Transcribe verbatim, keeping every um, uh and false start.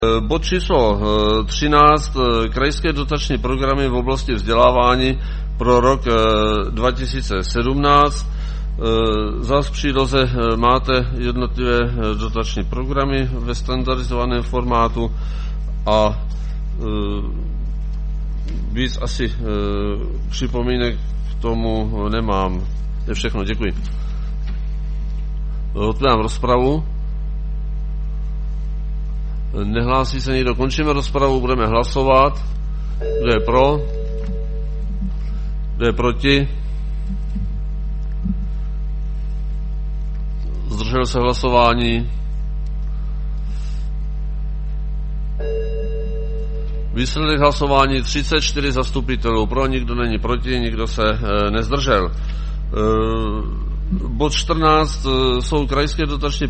Bod číslo třináct. Krajské dotační programy v oblasti vzdělávání pro rok dva tisíce sedmnáct. Zás v příloze máte jednotlivé dotační programy ve standardizovaném formátu a víc asi připomínek k tomu nemám. To je všechno, děkuji. Otvírám rozpravu. Nehlásí se nikdo, končíme rozpravu, budeme hlasovat. Kdo je pro? Kdo je proti? Zdržel se hlasování. Výsledek hlasování třicet čtyři zastupitelů pro, nikdo není proti, nikdo se e, nezdržel. E, bod čtrnáct jsou krajské dotační